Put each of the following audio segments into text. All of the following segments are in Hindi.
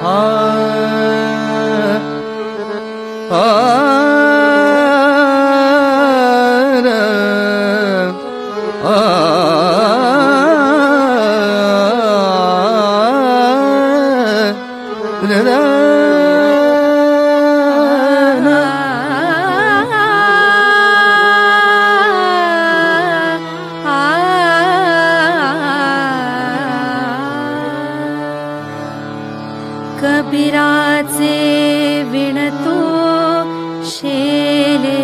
कबीराचे विणतो शेले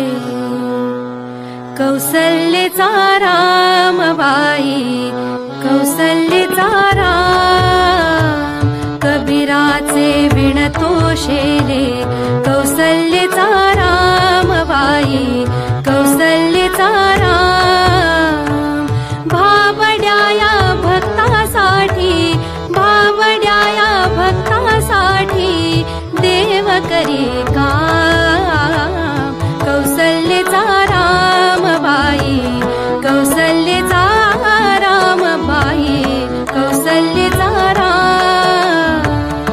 कौसल्याचा रामबाई कौसल्याचा राम कबीराचे विणतो शेले कौसल्याचा रामबाई कौसल्याचा राम भावड्या भक्तासाठी भावड्या भक्तासाठी देव करे काम कौसल्याचा रामबाई कौसल्याचा रामबाई कौसल्याचा राम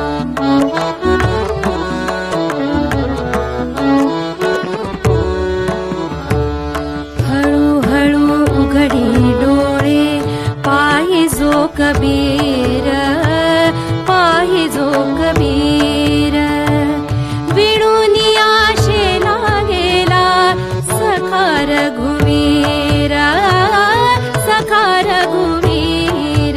हळूहळू उघडी डोळे पाहिजो कबीर पाहिजो कबीर विणुनिया शेला गेला सखा रघुवीर सखा रघुवीर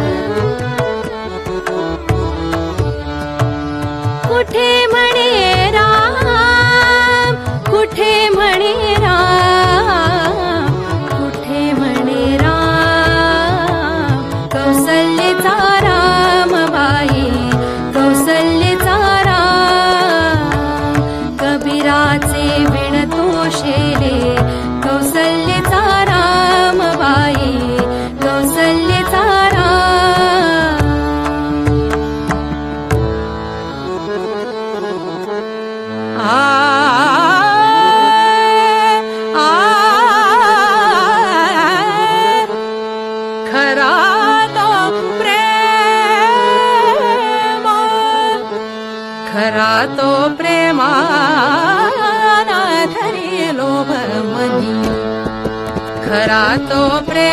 कुठे म्हणे राम कुठे म्हणे राम कुठे म्हणे राम कौसल्याचा रामबाई कौसल्याचा राम कबीराचे विणतो शेले कौसल्याचा रामबाई कौसल्याचा राम खरा तो प्रेम खरा तो प्रेमानाधरी लोभ मनी खरा तो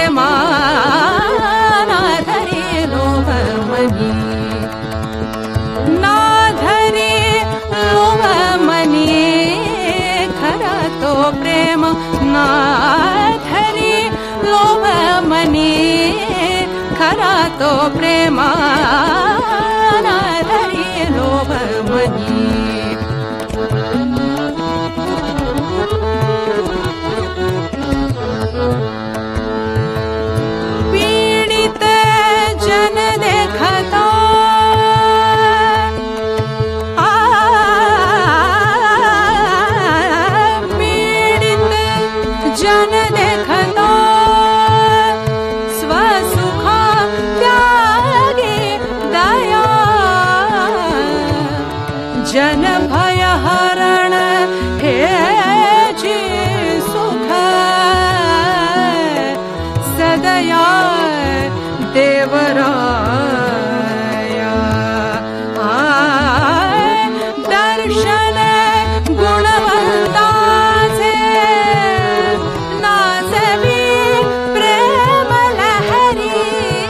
प्रेमानाधरी लोभ मनी नाधरी लोभ मनी खरा तो प्रेम नाधरी लोभ मनी खरा तो प्रेमानाधरी लोभ मनी पीडित जन देखता पीडित जन देखता स्वसुख त्यागी दया जन भय हरण हे जी सुख सदया देवराया दर्शन गुणवंताचे नाचवी प्रेम लहरी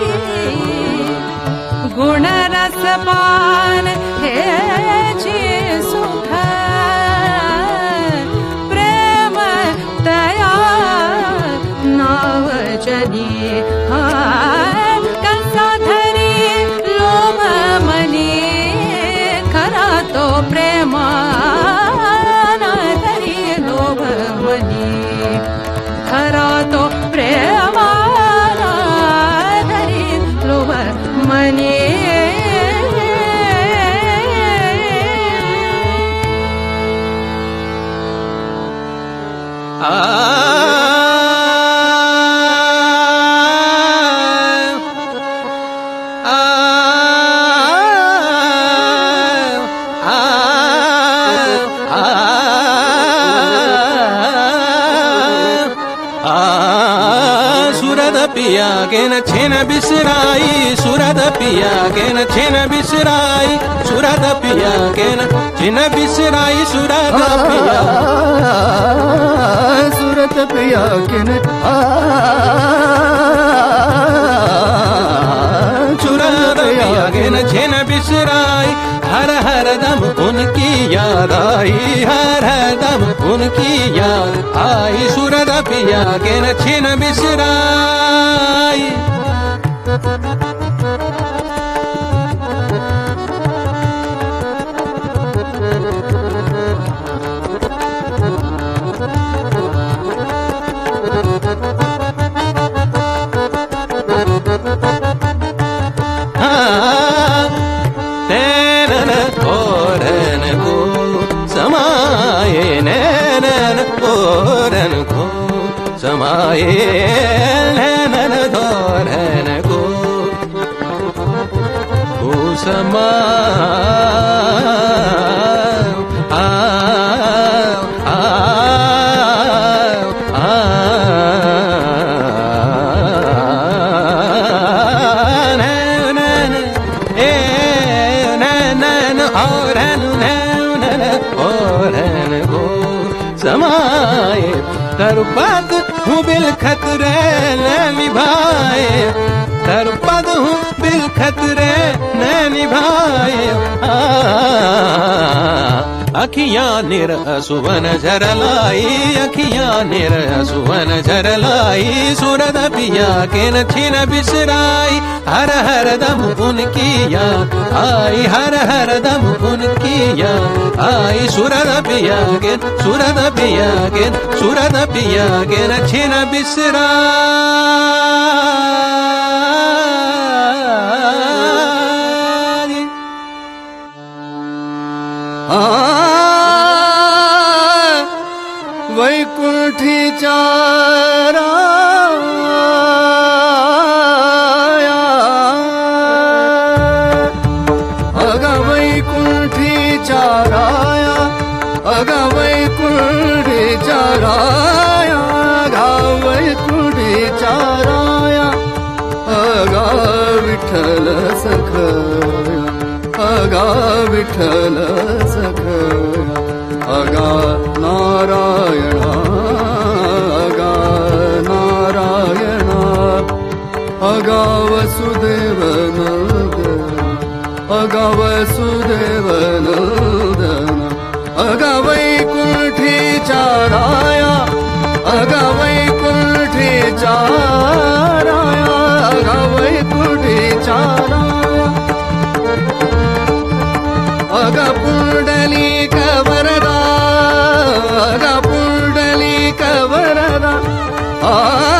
गुणरसपान हे जी सुख प्रेम दया नाव जनी कसा धरी लोभ मनी खरा तो प्रेमानाधरी लोभ मनी खरा तो प्रेमानाधरी लोभ मनी पिया केन छेन बिसराई सुरद पिया केन छेन बिसराई सुरद पिया केन छेन बिसराई सुरद पिया सुरत पिया केन सुरद पिया केन छेन बिसराई हर हर दम उनकी याद आई हर हर दम उनकी याद आई सुरद पिया केन छेन बिसराई समाये नैनन धोरन को समाये तरपद हूँ बिलखत रे न निभाए तरपद हूँ बिलखत रे न निभाए अखियाँ निर सुवन झरलाई अखियाँ निर सुवन झरलाई सुरद पिया केन छीन बिसराई हर हर दम उनकी याद आई हर हर दम उनकी याद आई सुरद पिया केन सुरद पिया केन सुरद पिया केन छीन बिसराई वैकुंठी चाराया अगा वैकुंठी चाराया अगा वैकुंठी चाराया अगा वैकुंठी चाराया अगा विठ्ठल सखया अगा विठ्ठल सखया अगा नारायण अगा नारायण अगा वसुदेव नंदन अगा वसुदेव नंदन अगा वैकुंठी चाराया अगा वैकुंठी चाराया अगा वैकुंठी चाराया अगा पुंडलीक वरदा अगा पुंडलीक वरदा आ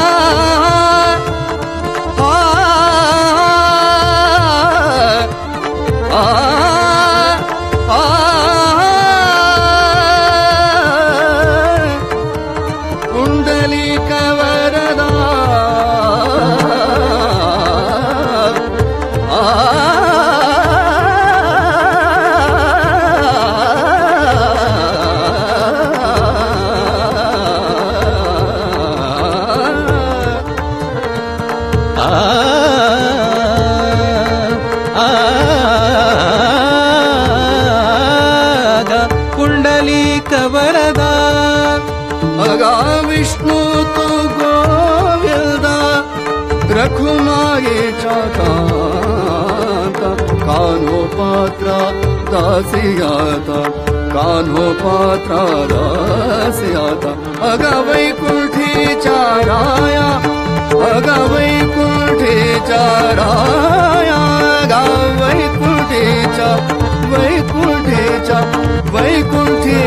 पुंडलीक वरदा पुंडलीक वरदा अगा विष्णु तो गोविंदा रघुमायेचा कांता कान्हो पात्रा दासियाता कान्हो पात्रा दासियाता अगा वैकुंठी चाराया अगा वैकुंठी चाराया अगा वैकुंठी चा वैकुंठी चा वैकुंठी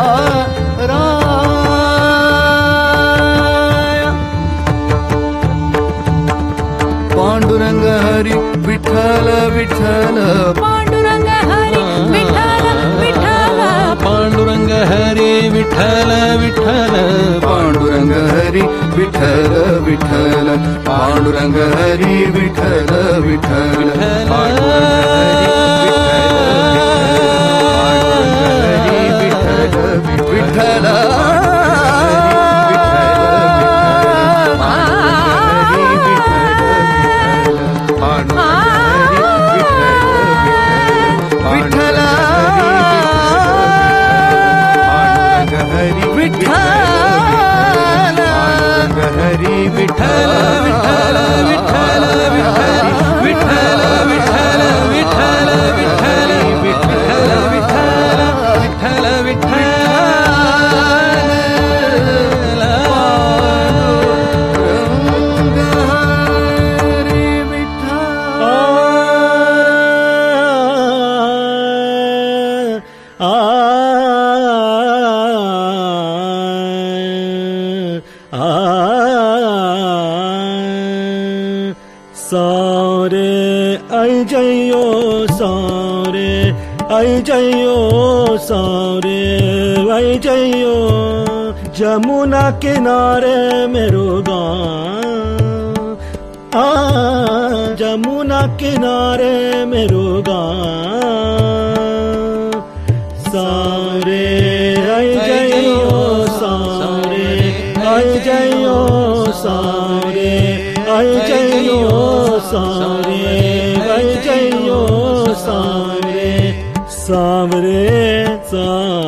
चाराया पांडुरंग हरी विठ्ठल विठ्ठल पांडुरंग हरी विठ्ठल विठ्ठल पांडुरंग हरी विठ्ठल विठ्ठल पांडुरंग हरी विठ्ठल विठ्ठल पांडुरंग हरी विठ्ठल विठ्ठल विठ्ठल विठ्ठल जइयो सारे आई जइयो सारे आई जइयो जमुना किनारे मेरो गाँव जमुना किनारे मेरो गाँव सारे आई जइयो सारे आई जइयो सारे आई जइयो सारे आई जइयो सारे सावरे सा